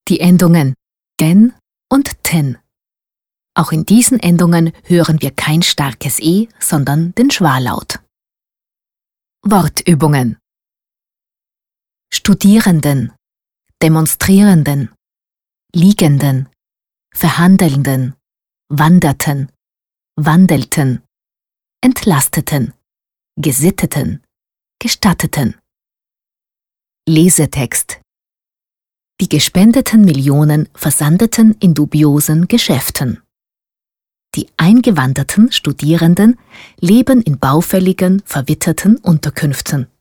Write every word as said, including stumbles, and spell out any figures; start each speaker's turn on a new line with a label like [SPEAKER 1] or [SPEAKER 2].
[SPEAKER 1] Die Endungen gen und ten. Auch in diesen Endungen hören wir kein starkes E, sondern den Schwallaut. Wortübungen: Studierenden, Demonstrierenden, Liegenden, Verhandelnden, Wanderten, Wandelten, Entlasteten, Gesitteten, Gestatteten. Lesetext: Die gespendeten Millionen versandeten in dubiosen Geschäften. Die eingewanderten Studierenden leben in baufälligen, verwitterten Unterkünften.